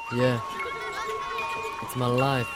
Yeah, it's my life,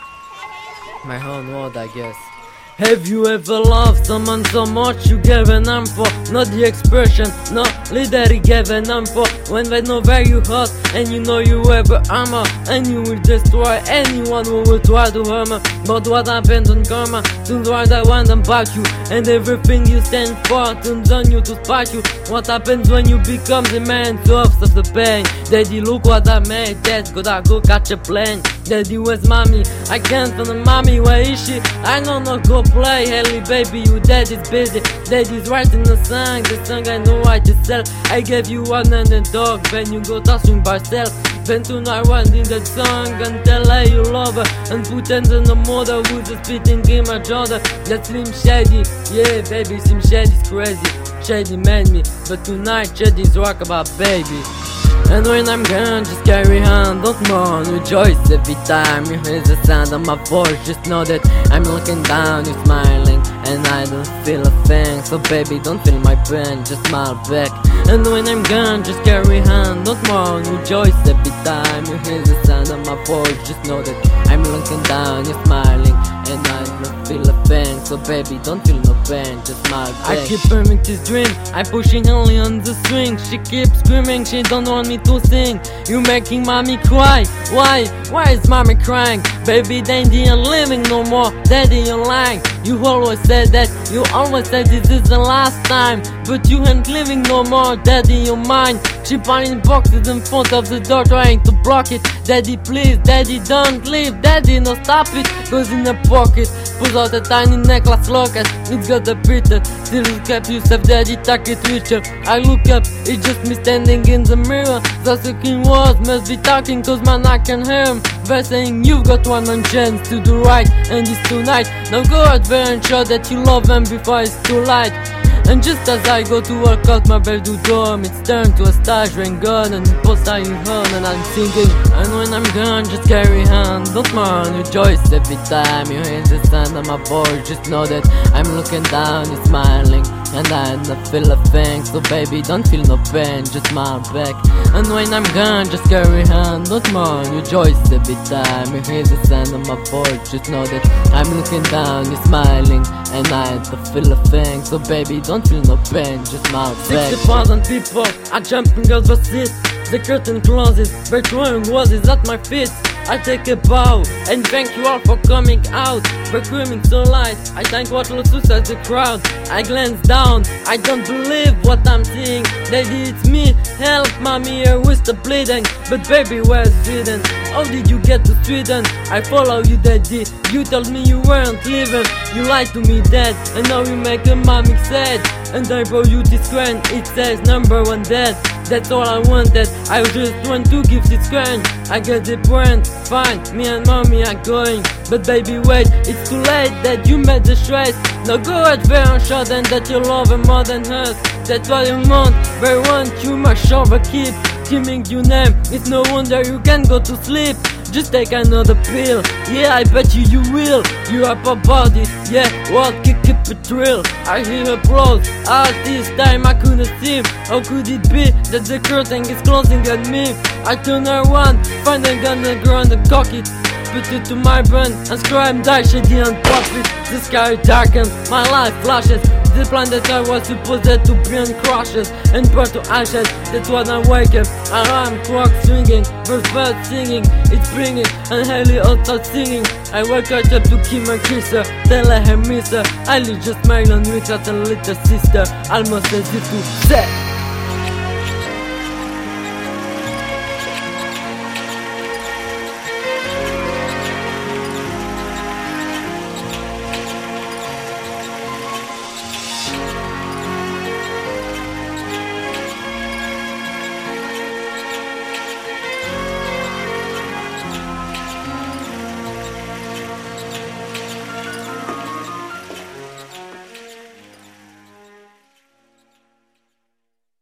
my own world, I guess. Have you ever loved someone so much you gave an arm for? Not the expression, no, literally gave an arm for. When they know where you hurt and you know you have an armor, and you will destroy anyone who will try to harm. But what happens on karma? Turns right I want them back you, and everything you stand for turns on you to spite you. What happens when you become the man source of the pain? Daddy, look what I made, Dad, gotta go catch a plane. Daddy, where's mommy? I can't find the mommy, where is she? I don't know, go play, Ellie, baby, you daddy's busy. Daddy's writing the song I know I just sell. I gave you one and a dog, then you go touching by self. Then tonight writing that song and tell her you love her, and put hands on the mother who's a spitting image other. That Slim Shady, yeah baby, Slim Shady's crazy. Shady made me, but tonight Shady's rock about baby. And when I'm gone, just carry on, don't mourn, rejoice every time you hear the sound of my voice. Just know that I'm looking down, you're smiling, and I don't feel a thing. So baby, don't feel my pain, just smile back. And when I'm gone, just carry on, don't mourn, rejoice every time you hear the sound of my voice. Just know that I'm looking down, you're smiling, and I don't feel a thing. So baby, don't feel no pain, just smile back. I keep burning this dream, I'm pushing only on the string. She keeps screaming, she don't want me to sing. You making mommy cry, why? Why is mommy crying? Baby, daddy ain't living no more, daddy you're lying. You always said that, you always said this is the last time, but you ain't living no more, daddy you're mine. She finding boxes in front of the door trying to block it. Daddy please, daddy don't leave, daddy no stop it. Goes in the pocket, pulls out a tiny necklace locket. It's got a bitter, still cap yourself, daddy tuck it with you. I look up, it's just me standing in the mirror. The second words must be talking, cause man I can hear him. They're saying you've got one on chance to do right, and it's tonight. Now go out there and show that you love them before it's too late. And just as I go to work out my bed to dorm, it's turned to a stage rain gun, and post I home and I'm singing. And when I'm gone, just carry on, don't mourn, rejoice every time you hear the sound of my voice. Just know that I'm looking down, you're smiling, and I don't feel a thing. So baby, don't feel no pain, just smile back. And when I'm gone, just carry on, don't mourn, rejoice every time you hear the sound of my voice. Just know that I'm looking down, you're smiling, and I don't feel a thing. So baby, don't feel no pain, just smile back. 60,000 people are jumping out the seat. The curtain closes, they're throwing roses at my feet. I take a bow and thank you all for coming out. We're screaming so loud, I thank what loses as the crowd. I glance down, I don't believe what I'm seeing. Daddy, it's me, help mommy here with the bleeding. But baby, where's Sweden? How did you get to Sweden? I follow you, daddy, you told me you weren't leaving. You lied to me, dad, and now you make a mommy sad. And I brought you this coin, it says #1 dad. That's all I wanted, I just want to give this coin. I get the point, fine, me and mommy are going. But baby wait, it's too late that you made the choice. Now go out there and show them that you love her more than us. That's what you want, they want you must keep screaming your name. It's no wonder you can't go to sleep. Just take another pill, yeah I bet you will. You up about it, yeah, what keep a thrill. I hear applause, this time I couldn't see. How could it be that the curtain is closing at me? I turn around, find a gun and ground and cock it. Put it to my brain and scream, die shady and profit. The sky darkens, my life flashes. The plan that I was supposed to be on crashes and burn to ashes. That's when I wake up, alarm clock swinging, first bird singing, it's bringing, and Haley outside singing. I wake her up to Kim and kiss her, tell her I miss her. I just smile and reach out a little sister, almost as if to say